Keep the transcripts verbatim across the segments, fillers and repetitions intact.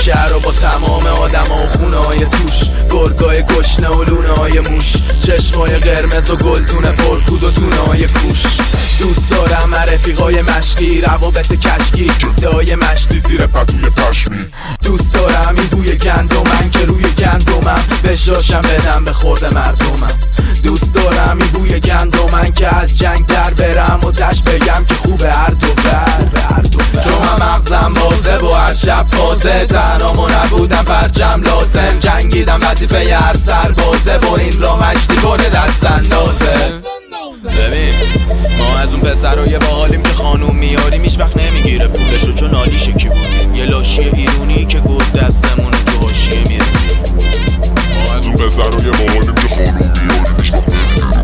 شهر و با تمام آدم ها و خونه های توش، گرگای گشنه و لونه های موش، چشمای قرمز و گلدون پرکود و دونه های کوش. دوست دارم رفیقای مشقی، روابط کشکی، دعای مشتی زیر پتوی پشمی. دوست دارم این بوی گندمم که روی گندمم بشاشم بدم به خورد مردمم. دوست دارم این بوی گندمم که از جنگ در برم و تش بگم که خوبه هر دو بر. چون من مغزم بازه و هر شب تازه، تنهامو نبودم پرچم لازم، جنگیدم وظیفه هر سربازه، با این را مشتی کنه دست اندازه. ببین ما از اون پسرای باحالیم که خانوم میاریم هیچ وقت نمیگیره پولشو، چون عالیشه کی بودیم یه لاشی ایرونی که گود دستمون تو حاشیه میره. ما از اون پسرای باحالیم که خانوم میاریم هیچ وقت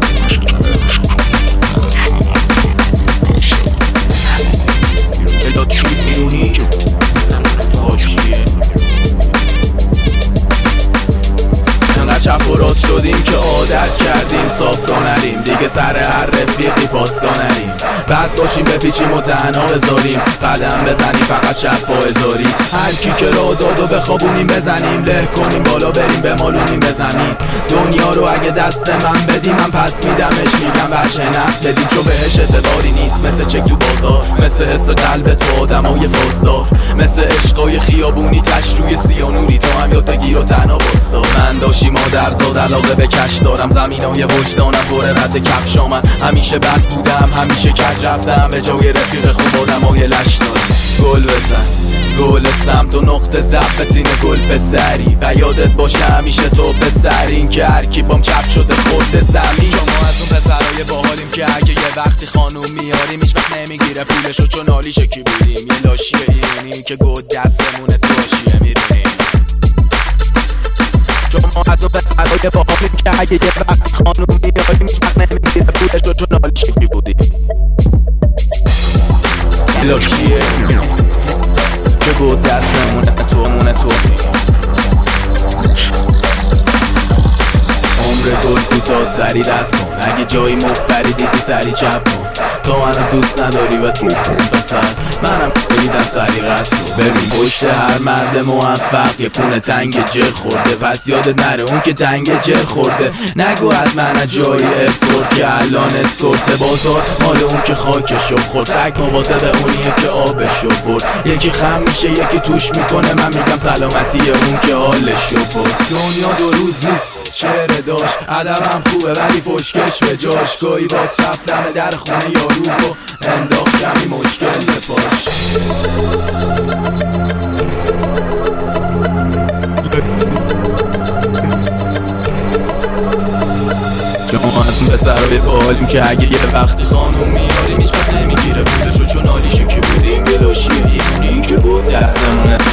نمیگیره یه لاشی ایرونی که دستمون تو حاشیه. انقدر چپ و راست شدیم که عادت کردیم صاف را نریم، دیگه سر هر رفیقی پاسگاه نریم. بعد باشیم بپیچیم و تنها بذاریم، قدم بزنیم فقط شب پا هزاری. هر کی که را داد و بخوابونیم بزنیم، له کنیم بالا بریم بمالونیم به زمین. دنیا رو اگه دست من بدیم من پس میدمش، میگم بچه نفت بدیم، چون بهش اعتباری نیست مثل چک تو بازار، مثل حس قلب تو آدمای فاسدار، مثل عشقای خیابونی تش روی سیانوری. تو هم یاد بگیر و تنها باستا. من داشتی مادر زاد علاقه به کش دارم، زمینای وجدانم پر رد کفشامن. همیشه بد بودم همیشه کج رفتم، به جای رفیق خوب آدمای لش دارم. گل بزن گل سمت و نقطه ضعف تین گل به سری، و یادت باشه همیشه تو به سرین که هر کی بام چپ شده خورده زمین. چون ما از اون پسرای باحالیم که اگه یه وقتی خانوم میاریم هیچ وقت نمیگیره پولشو، چون عالیشه کی بودیم یه لاشی ایرونی که گود دستمونه تو حاشیه میرونیم. چون ما از اون پسرای باحالیم که اگه یه وقتی خانوم میاریم هیچ وقت نمیگیره پولشو، چون عالیشه کی بودیم یه لاشیه که گود دستمونه تو مونه تو. عمر گل کوتاه سری رد کن، اگه جایی مفتری دیدی سری چپ کن. تو منو دوست نداری و تو پسر منم بگیدم سری رد کن. ببین پشت هر مرد موفق یه پونه تنگ جر خورده، پس یادت نره اون که تنگ جر خورده. نگو از من جایی اسکورت که الان اسکورت بازار مال اون که خاکشو خورد. سگ مواظب اونیه که آبشو برد، یکی خم میشه یکی توش میکنه، من میگم سلامتی اون که حالشو برد. دنیا دو روز نیست شعر داشت، ادبم خوبه ولی فشکش به جاش. گاهی باز رفتم در خونه یارو و انداختم این مشکل به پاش. چون از اون پسرای باحالیم که اگه یه وقتی خانوم میاریم هیچ وقت نمیگیره پولشو، چون عالیشه کی بودیم یه لاشی ایرونی که بود دستمونه